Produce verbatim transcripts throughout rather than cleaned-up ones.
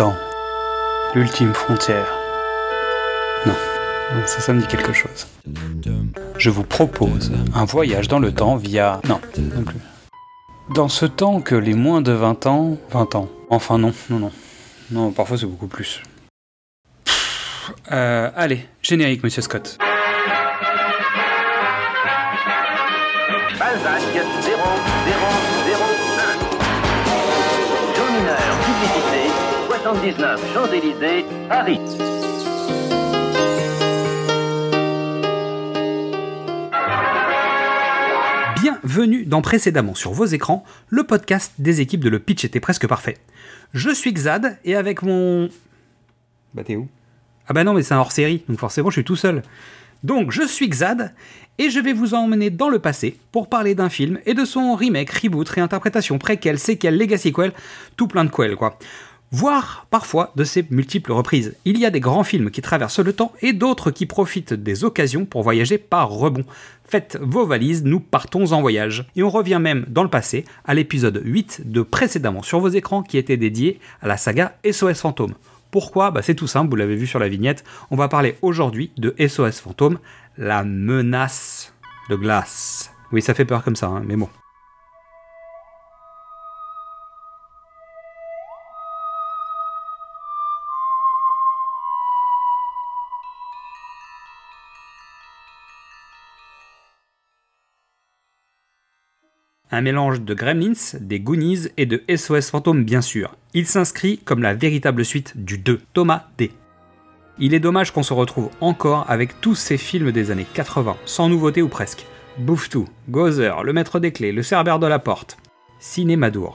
temps. L'ultime frontière. Non, ça, ça me dit quelque chose. Je vous propose un voyage dans le temps via... Non, non plus. Dans ce temps que les moins de vingt ans... vingt ans. Enfin non, non, non. Non, parfois c'est beaucoup plus. Pff, euh, allez, générique, monsieur Scott. Balzac, zéro zéro zéro un. Jaune mineur, publicité, soixante-dix-neuf Champs-Élysées, Paris. Bienvenue dans Précédemment sur vos écrans, le podcast des équipes de Le Pitch était presque parfait. Je suis Xad et avec mon... Bah t'es où ? Ah bah non mais c'est un hors-série, donc forcément je suis tout seul. Donc je suis Xad et je vais vous emmener dans le passé pour parler d'un film et de son remake, reboot, réinterprétation, préquel, séquel, legacy quel, tout plein de quel quoi. Voire parfois de ses multiples reprises. Il y a des grands films qui traversent le temps et d'autres qui profitent des occasions pour voyager par rebond. Faites vos valises, nous partons en voyage. Et on revient même dans le passé à l'épisode huit de Précédemment sur vos écrans qui était dédié à la saga S O S Fantôme. Pourquoi ? Bah c'est tout simple, vous l'avez vu sur la vignette. On va parler aujourd'hui de S O S Fantôme, la menace de glace. Oui, ça fait peur comme ça, hein, mais bon. Un mélange de Gremlins, des Goonies et de S O S Fantôme bien sûr. Il s'inscrit comme la véritable suite du deux, Thomas D. Il est dommage qu'on se retrouve encore avec tous ces films des années quatre-vingts, sans nouveauté ou presque. Bouffe-tout, Gozer, Le Maître des Clés, Le Cerbère de la Porte. Cinémadour.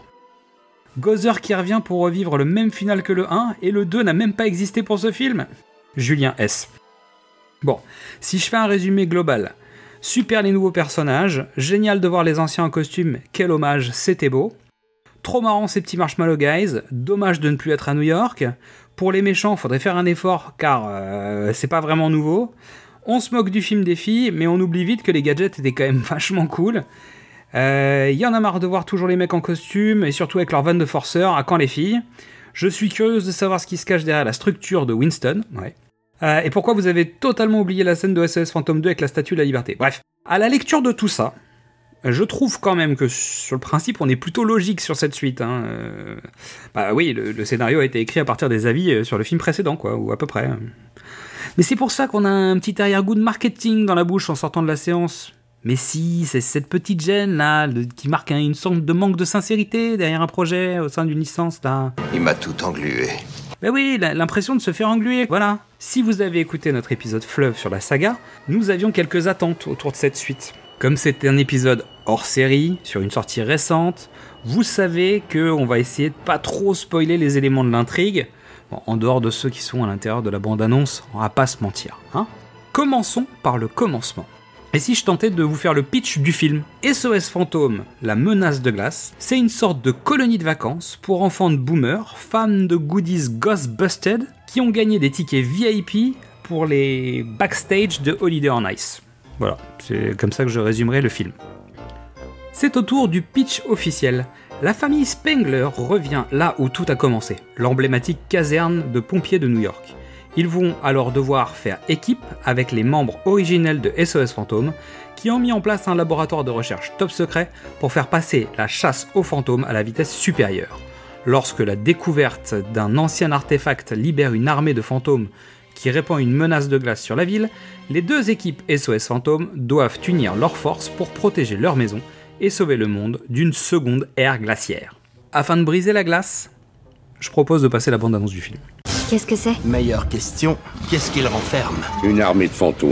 Gozer qui revient pour revivre le même final que le un, et le deux n'a même pas existé pour ce film. Julien S. Bon, si je fais un résumé global... Super les nouveaux personnages, génial de voir les anciens en costume, quel hommage, c'était beau. Trop marrant ces petits Marshmallow Guys, dommage de ne plus être à New York. Pour les méchants, faudrait faire un effort car euh, c'est pas vraiment nouveau. On se moque du film des filles, mais on oublie vite que les gadgets étaient quand même vachement cool. Il euh, y en a marre de voir toujours les mecs en costume, et surtout avec leur van de forceurs, à quand les filles ? Je suis curieuse de savoir ce qui se cache derrière la structure de Winston, ouais. Euh, et pourquoi vous avez totalement oublié la scène de S O S Fantôme deux avec la Statue de la Liberté. Bref, à la lecture de tout ça, je trouve quand même que sur le principe, on est plutôt logique sur cette suite. Hein. Euh, bah oui, le, le scénario a été écrit à partir des avis sur le film précédent, quoi, ou à peu près. Mais c'est pour ça qu'on a un petit arrière-goût de marketing dans la bouche en sortant de la séance. Mais si, c'est cette petite gêne là, le, qui marque un, une sorte de manque de sincérité derrière un projet au sein d'une licence là. Il m'a tout englué. Ben oui, l'impression de se faire engluer, voilà. Si vous avez écouté notre épisode Fleuve sur la saga, nous avions quelques attentes autour de cette suite. Comme c'était un épisode hors série, sur une sortie récente, vous savez qu'on va essayer de pas trop spoiler les éléments de l'intrigue, bon, en dehors de ceux qui sont à l'intérieur de la bande-annonce, on va pas se mentir. Hein. Commençons par le commencement. Et si je tentais de vous faire le pitch du film ? S O S Fantôme, la menace de glace, c'est une sorte de colonie de vacances pour enfants de boomers, fans de goodies Ghostbusted, qui ont gagné des tickets V I P pour les backstage de Holiday on Ice. Voilà, c'est comme ça que je résumerai le film. C'est au tour du pitch officiel. La famille Spengler revient là où tout a commencé, l'emblématique caserne de pompiers de New York. Ils vont alors devoir faire équipe avec les membres originels de S O S Fantôme qui ont mis en place un laboratoire de recherche top secret pour faire passer la chasse aux fantômes à la vitesse supérieure. Lorsque la découverte d'un ancien artefact libère une armée de fantômes qui répand une menace de glace sur la ville, les deux équipes S O S Fantôme doivent unir leurs forces pour protéger leur maison et sauver le monde d'une seconde ère glaciaire. Afin de briser la glace, je propose de passer la bande-annonce du film. Qu'est-ce que c'est ? Meilleure question, qu'est-ce qu'il renferme ? Une armée de fantômes.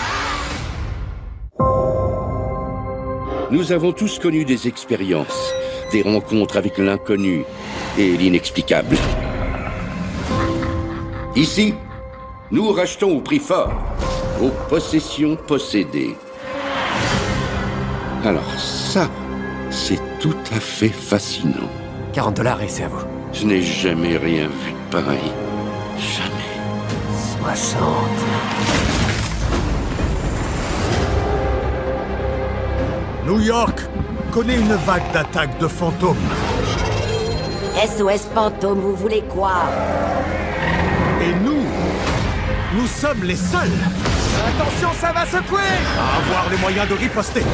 Nous avons tous connu des expériences, des rencontres avec l'inconnu et l'inexplicable. Ici, nous rachetons au prix fort vos possessions possédées. Alors ça, c'est tout à fait fascinant. quarante dollars et c'est à vous. Je n'ai jamais rien vu de pareil. Jamais. soixante. New York connaît une vague d'attaques de fantômes. S O S Fantôme, vous voulez quoi? Et nous, nous sommes les seuls. Attention, ça va secouer! À avoir les moyens de riposter.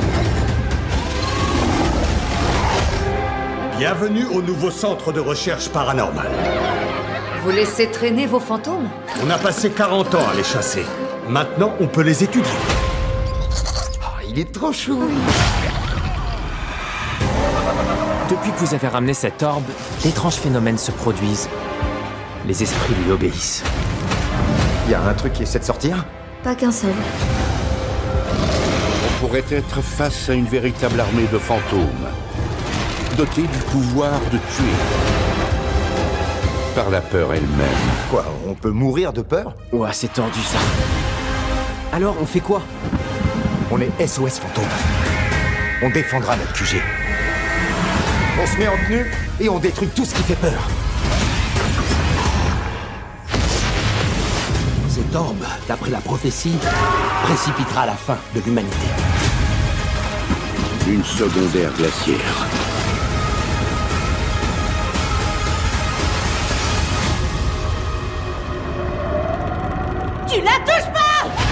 Bienvenue au nouveau centre de recherche paranormale. Vous laissez traîner vos fantômes? On a passé quarante ans à les chasser. Maintenant, on peut les étudier. Oh, il est trop chou. Depuis que vous avez ramené cette orbe, d'étranges phénomènes se produisent. Les esprits lui obéissent. Il y a un truc qui essaie de sortir? Pas qu'un seul. On pourrait être face à une véritable armée de fantômes, dotée du pouvoir de tuer. Par la peur elle-même. Quoi, on peut mourir de peur? Ouah, c'est tordu ça. Alors, on fait quoi? On est S O S Fantôme. On défendra notre Q G. On se met en tenue et on détruit tout ce qui fait peur. Cette orbe, d'après la prophétie, précipitera la fin de l'humanité. Une secondaire glaciaire. Tu la touches pas!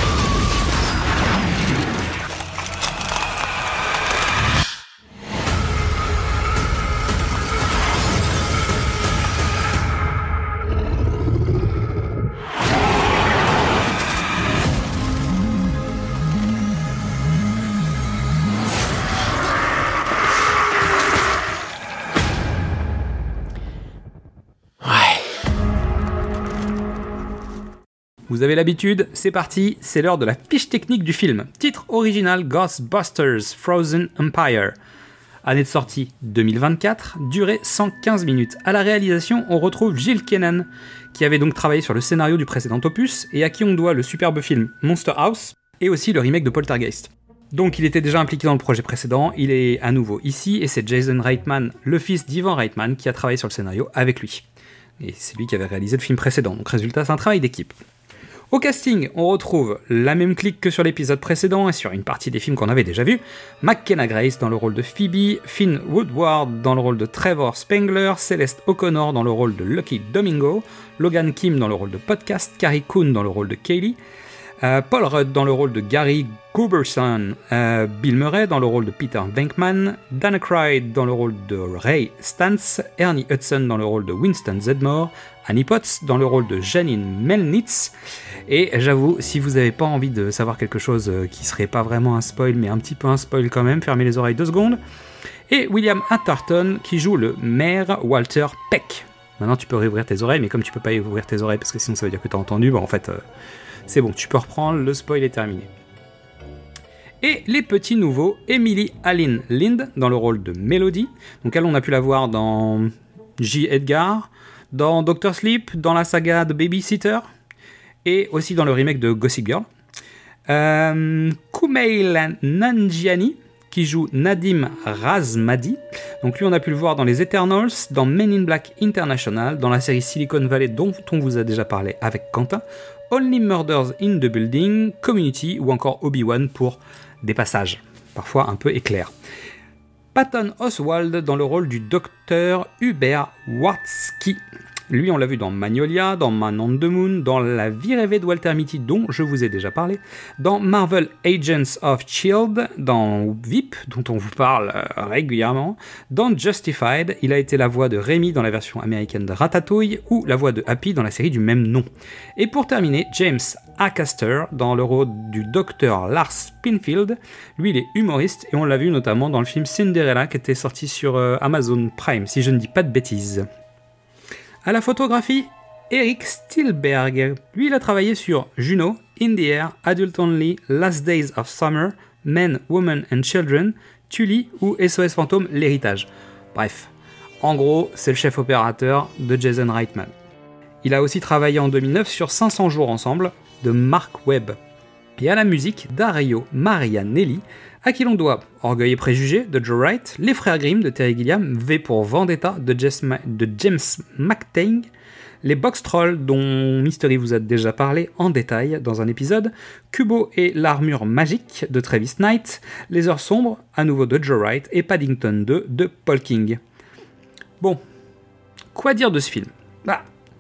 Vous avez l'habitude, c'est parti, c'est l'heure de la fiche technique du film. Titre original Ghostbusters Frozen Empire. Année de sortie deux mille vingt-quatre, durée cent quinze minutes. À la réalisation, on retrouve Jill Kennan, qui avait donc travaillé sur le scénario du précédent opus et à qui on doit le superbe film Monster House et aussi le remake de Poltergeist. Donc il était déjà impliqué dans le projet précédent, il est à nouveau ici et c'est Jason Reitman, le fils d'Ivan Reitman, qui a travaillé sur le scénario avec lui. Et c'est lui qui avait réalisé le film précédent, donc résultat c'est un travail d'équipe. Au casting, on retrouve la même clique que sur l'épisode précédent et sur une partie des films qu'on avait déjà vus. McKenna Grace dans le rôle de Phoebe, Finn Woodward dans le rôle de Trevor Spengler, Celeste O'Connor dans le rôle de Lucky Domingo, Logan Kim dans le rôle de Podcast, Carrie Coon dans le rôle de Kaylee, euh, Paul Rudd dans le rôle de Gary Gooberson, euh, Bill Murray dans le rôle de Peter Venkman, Dana Aykroyd dans le rôle de Ray Stantz, Ernie Hudson dans le rôle de Winston Zeddemore, Annie Potts dans le rôle de Janine Melnitz. Et j'avoue, si vous n'avez pas envie de savoir quelque chose qui serait pas vraiment un spoil, mais un petit peu un spoil quand même, fermez les oreilles deux secondes. Et William Atherton qui joue le maire Walter Peck. Maintenant tu peux réouvrir tes oreilles, mais comme tu peux pas ouvrir tes oreilles parce que sinon ça veut dire que tu as entendu, bah en fait euh, c'est bon, tu peux reprendre, le spoil est terminé. Et les petits nouveaux, Emily Alyn Lind dans le rôle de Melody. Donc elle, on a pu la voir dans J. Edgar, dans Doctor Sleep, dans la saga de Babysitter, et aussi dans le remake de Gossip Girl. Euh, Kumail Nanjiani, qui joue Nadim Razmadi. Donc lui, on a pu le voir dans les Eternals, dans Men in Black International, dans la série Silicon Valley dont on vous a déjà parlé avec Quentin, Only Murders in the Building, Community ou encore Obi-Wan pour des passages, parfois un peu éclairs. Patton Oswalt dans le rôle du docteur Hubert Watsky. Lui, on l'a vu dans Magnolia, dans Man on the Moon, dans La vie rêvée de Walter Mitty, dont je vous ai déjà parlé, dans Marvel Agents of S H I E L D, dans V I P, dont on vous parle euh, régulièrement, dans Justified, il a été la voix de Rémi dans la version américaine de Ratatouille, ou la voix de Happy dans la série du même nom. Et pour terminer, James Acaster dans le rôle du docteur Lars Spinfield. Lui, il est humoriste, et on l'a vu notamment dans le film Cinderella, qui était sorti sur euh, Amazon Prime, si je ne dis pas de bêtises. À la photographie, Eric Stilberg. Lui, il a travaillé sur Juno, In the Air, Adult Only, Last Days of Summer, Men, Women and Children, Tully ou S O S Fantôme, l'héritage. Bref, en gros, c'est le chef opérateur de Jason Reitman. Il a aussi travaillé en deux mille neuf sur cinq cents jours ensemble de Mark Webb. Et à la musique, Dario Marianelli, à qui l'on doit Orgueil et Préjugés de Joe Wright, Les Frères Grimm de Terry Gilliam, V pour Vendetta de, Jess Ma- de James McTague, Les Box Trolls dont Mystery vous a déjà parlé en détail dans un épisode, Kubo et l'Armure Magique de Travis Knight, Les Heures Sombres, à nouveau de Joe Wright, et Paddington deux de Paul King. Bon, Quoi dire de ce film ? Bah,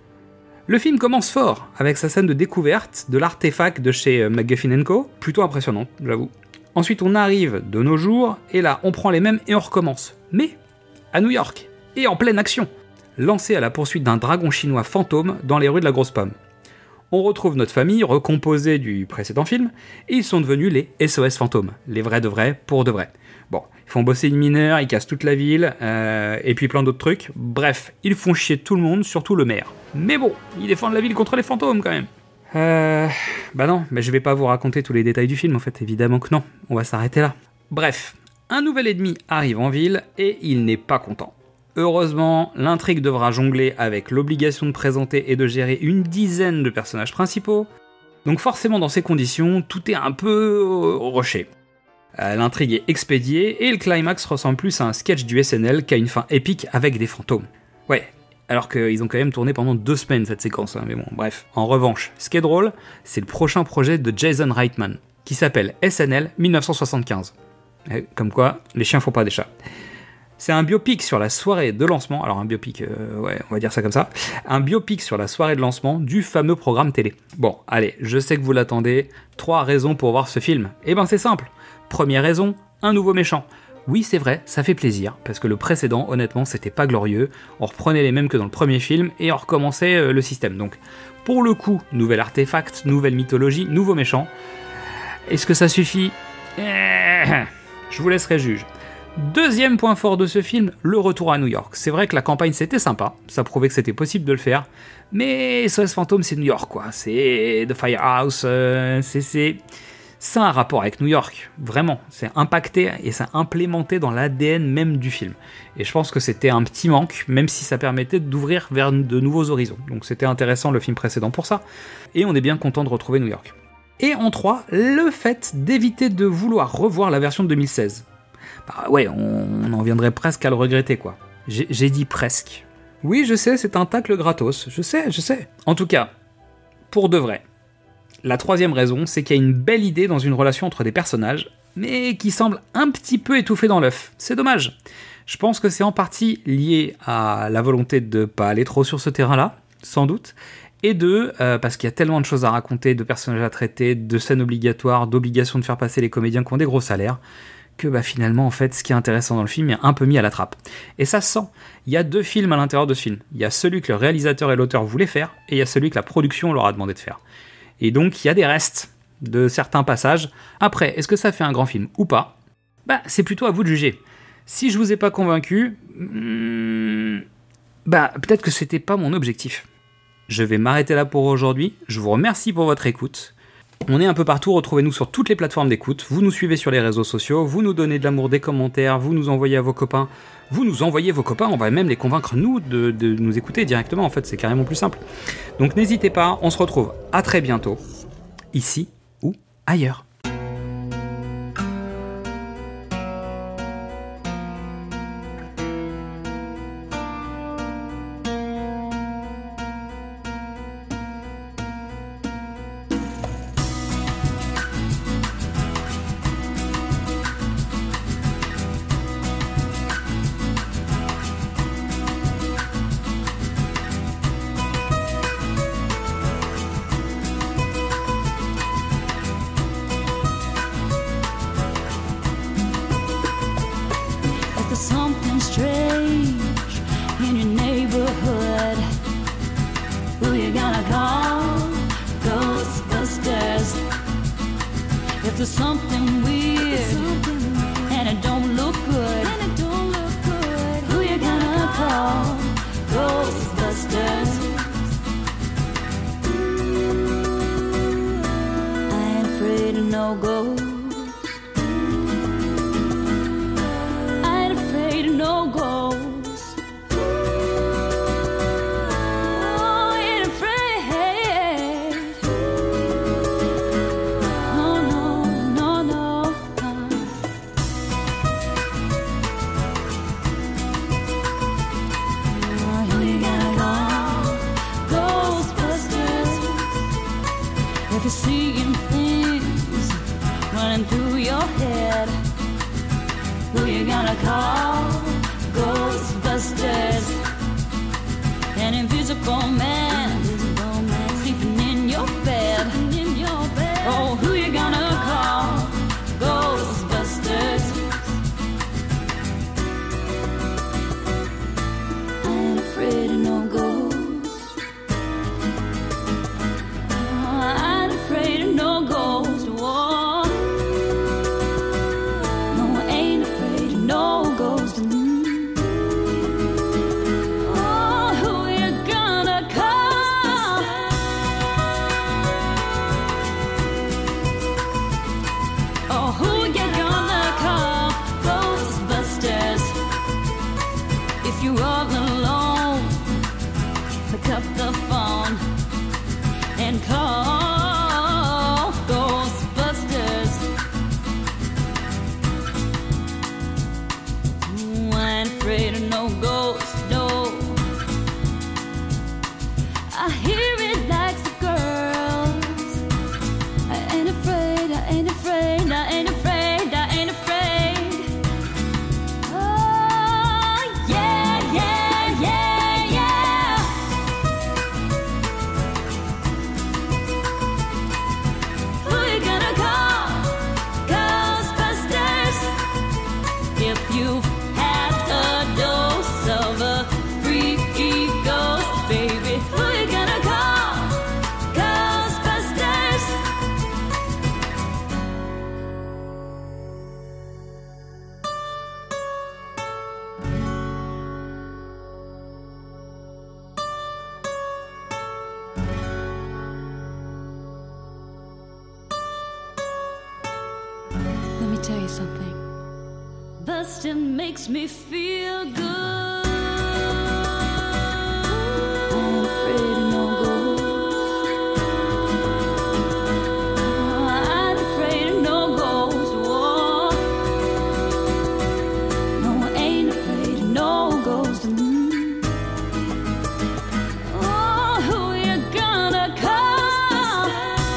le film commence fort, avec sa scène de découverte de l'artefact de chez McGuffin and Co, plutôt impressionnante, j'avoue. Ensuite, on arrive de nos jours, et là, on prend les mêmes et on recommence. Mais à New York, et en pleine action, lancé à la poursuite d'un dragon chinois fantôme dans les rues de la Grosse Pomme. On retrouve notre famille, recomposée du précédent film, et ils sont devenus les S O S fantômes, les vrais de vrais pour de vrai. Bon, ils font bosser une mineure, ils cassent toute la ville, euh, et puis plein d'autres trucs. Bref, ils font chier tout le monde, surtout le maire. Mais bon, ils défendent la ville contre les fantômes quand même. Euh... Bah non, mais je vais pas vous raconter tous les détails du film en fait, évidemment que non. On va s'arrêter là. Bref, un nouvel ennemi arrive en ville, et il n'est pas content. Heureusement, l'intrigue devra jongler avec l'obligation de présenter et de gérer une dizaine de personnages principaux, donc forcément dans ces conditions, tout est un peu rushé. Euh, l'intrigue est expédiée, et le climax ressemble plus à un sketch du S N L qu'à une fin épique avec des fantômes. Ouais, alors qu'ils ont quand même tourné pendant deux semaines cette séquence, hein, mais bon, bref. En revanche, ce qui est drôle, c'est le prochain projet de Jason Reitman, qui s'appelle S N L dix-neuf cent soixante-quinze. Et comme quoi, les chiens font pas des chats. C'est un biopic sur la soirée de lancement, alors un biopic, euh, ouais, on va dire ça comme ça, un biopic sur la soirée de lancement du fameux programme télé. Bon, allez, je sais que vous l'attendez, trois raisons pour voir ce film. Eh ben c'est simple. Première raison, un nouveau méchant. Oui, c'est vrai, ça fait plaisir, parce que le précédent, honnêtement, c'était pas glorieux, on reprenait les mêmes que dans le premier film, et on recommençait euh, le système. Donc, pour le coup, nouvel artefact, nouvelle mythologie, nouveau méchant. Est-ce que ça suffit ? eh, Je vous laisserai juge. Deuxième point fort de ce film, le retour à New York. C'est vrai que la campagne c'était sympa, ça prouvait que c'était possible de le faire, mais S O S Fantôme c'est New York quoi, c'est The Firehouse, euh, c'est, c'est... ça a un rapport avec New York, vraiment, c'est impacté et c'est implémenté dans l'A D N même du film. Et je pense que c'était un petit manque, même si ça permettait d'ouvrir vers de nouveaux horizons. Donc c'était intéressant le film précédent pour ça, et on est bien content de retrouver New York. Et en trois, le fait d'éviter de vouloir revoir la version de deux mille seize. Bah ouais, on en viendrait presque à le regretter, quoi. J'ai, j'ai dit presque. Oui, je sais, c'est un tacle gratos, je sais, je sais. En tout cas, pour de vrai. La troisième raison, c'est qu'il y a une belle idée dans une relation entre des personnages, mais qui semble un petit peu étouffée dans l'œuf. C'est dommage. Je pense que c'est en partie lié à la volonté de pas aller trop sur ce terrain-là, sans doute, et deux, euh, parce qu'il y a tellement de choses à raconter, de personnages à traiter, de scènes obligatoires, d'obligations de faire passer les comédiens qui ont des gros salaires, que bah, finalement, en fait, ce qui est intéressant dans le film est un peu mis à la trappe. Et ça se sent. Il y a deux films à l'intérieur de ce film. Il y a celui que le réalisateur et l'auteur voulaient faire, et il y a celui que la production leur a demandé de faire. Et donc, il y a des restes de certains passages. Après, est-ce que ça fait un grand film ou pas ? Bah, c'est plutôt à vous de juger. Si je vous ai pas convaincu, hmm, bah, peut-être que c'était pas mon objectif. Je vais m'arrêter là pour aujourd'hui. Je vous remercie pour votre écoute. On est un peu partout, retrouvez-nous sur toutes les plateformes d'écoute, vous nous suivez sur les réseaux sociaux, vous nous donnez de l'amour, des commentaires, vous nous envoyez à vos copains, vous nous envoyez vos copains, on va même les convaincre nous de, de nous écouter directement, en fait c'est carrément plus simple. Donc n'hésitez pas, on se retrouve à très bientôt, ici ou ailleurs. Something strange in your neighborhood. Who you gonna call? Ghostbusters. If there's something weird and it don't look good, who you gonna call? Ghostbusters. I ain't afraid of no ghosts. No ghosts. Oh, ain't afraid. No, no, no, no. Oh, who you gonna call? Ghostbusters. If you're seeing things running through your head, who you gonna call? Ghostbusters. An invisible man, invisible man sleeping in your bed. Sleeping in your bed. Oh, who you gonna call? Ghostbusters. I ain't afraid of no ghosts. Oh, I ain't afraid of no ghosts. Whoa. No, I ain't afraid of no ghosts. You're all alone, pick up the phone and call Ghostbusters. Ooh, I ain't afraid of no ghosts, no. I hear it like the girls. I ain't afraid, I ain't afraid, I ain't afraid, I ain't afraid. Let me tell you something. Bustin' makes me feel good. I ain't afraid of no ghosts. I ain't afraid of no ghosts. Whoa. No, I ain't afraid of no ghosts. Mm. Oh, who you gonna call?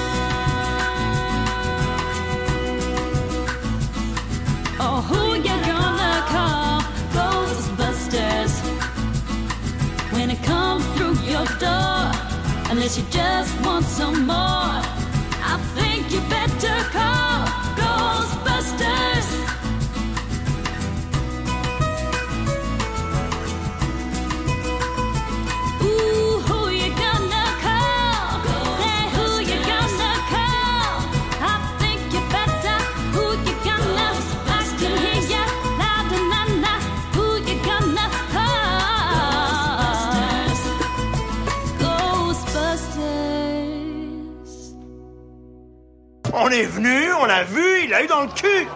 Oh, who you gonna call? Ghostbusters. When it comes through your door, unless you just want some more, I think you better call Ghostbusters. Ooh, who you gonna call? Say who you gonna call? I think you better. Who you gonna? I can hear ya loud and loud. Who you gonna call? Ghostbusters. On est venu, on l'a vu, il a eu dans le cul.